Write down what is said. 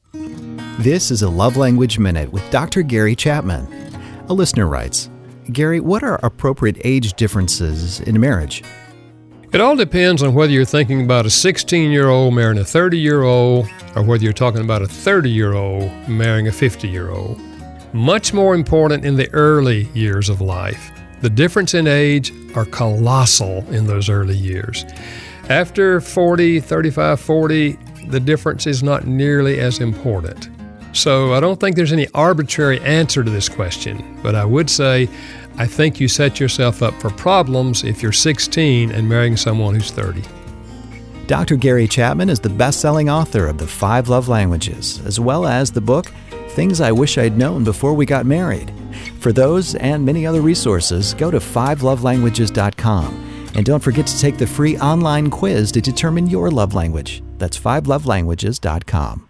This is a Love Language Minute with Dr. Gary Chapman. A listener writes, Gary, what are appropriate age differences in marriage? It all depends on whether you're thinking about a 16-year-old marrying a 30-year-old or whether you're talking about a 30-year-old marrying a 50-year-old. Much more important in the early years of life. The difference in age are colossal in those early years. After 35, 40, the difference is not nearly as important. So I don't think there's any arbitrary answer to this question, but I would say I think you set yourself up for problems if you're 16 and marrying someone who's 30. Dr. Gary Chapman is the best-selling author of The 5 Love Languages, as well as the book, Things I Wish I'd Known Before We Got Married. For those and many other resources, go to 5lovelanguages.com. And don't forget to take the free online quiz to determine your love language. That's 5lovelanguages.com.